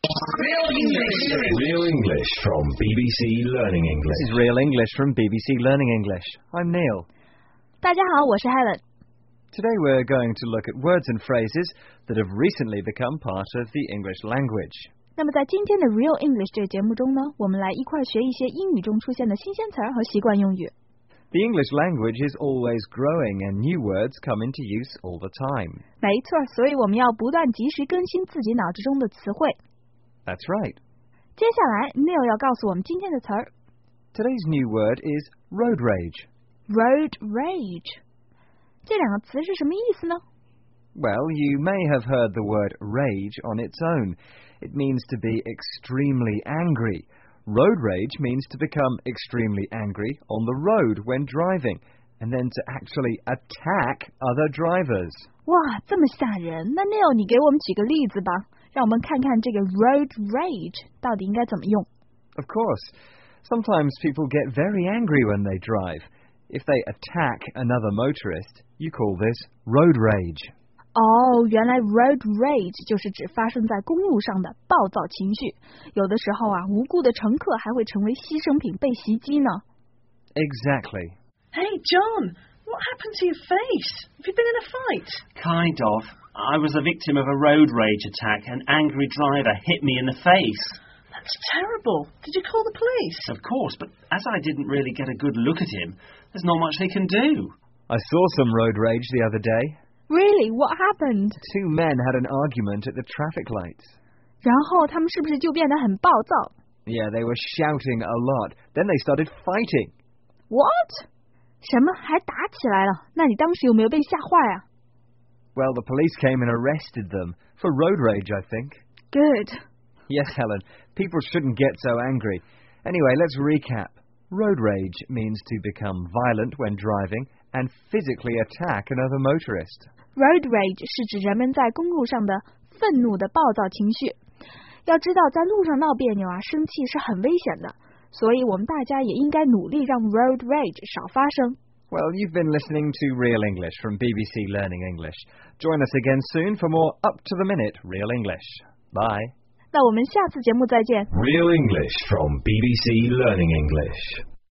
Real English. Real English from BBC Learning English. This is Real English from BBC Learning English. I'm Neil. 大家好，我是 Helen. Today we're going to look at words and phrases that have recently become part of the English language. 那么在今天的 Real English 这个节目中呢，我们来一块学一些英语中出现的新鲜词儿和习惯用语。 The English language is always growing and new words come into use all the time. 没错，所以我们要不断及时更新自己脑子中的词汇。 That's right. 接下来 Neil 要告诉我们今天的词儿。 Today's new word is road rage. Road rage. 这两个词是什么意思呢？ Well, you may have heard the word rage on its own. It means to be extremely angry. Road rage means to become extremely angry on the road when driving, and then to actually attack other drivers. 哇，这么吓人！那 Neil 你给我们举个例子吧，让我们看看这个 road rage 到底应该怎么用。 Of course, sometimes people get very angry when they drive. If they attack another motorist, you call this road rage. 哦，原来 road rage 就是指发生在公路上的暴躁情绪。有的时候啊，无辜的乘客还会成为牺牲品被袭击呢。 Exactly. Hey, John, what happened to your face? Have you been in a fight? Kind of. I was the victim of a road rage attack. An angry driver hit me in the face. That's terrible. Did you call the police? Of course, but as I didn't really get a good look at him, there's not much they can do. I saw some road rage the other day. Really? What happened? Two men had an argument at the traffic lights. 然后他们是不是就变得很暴躁？ Yeah, they were shouting a lot. Then they started fighting. What? 什么还打起来了？那你当时有没有被吓坏啊？ Well, the police came and arrested them for road rage, I think. Good. Yes, Helen, people shouldn't get so angry. Anyway, let's recap. Road rage means to become violent when driving and physically attack another motorist. Road rage 是指人们在公路上的愤怒的暴躁情绪。要知道，在路上闹别扭啊，生气是很危险的，所以我们大家也应该努力让 road rage 少发生。 Well, you've been listening to Real English from BBC Learning English. Join us again soon for more up-to-the-minute Real English. Bye. 那我们下次节目再见。 Real English from BBC Learning English.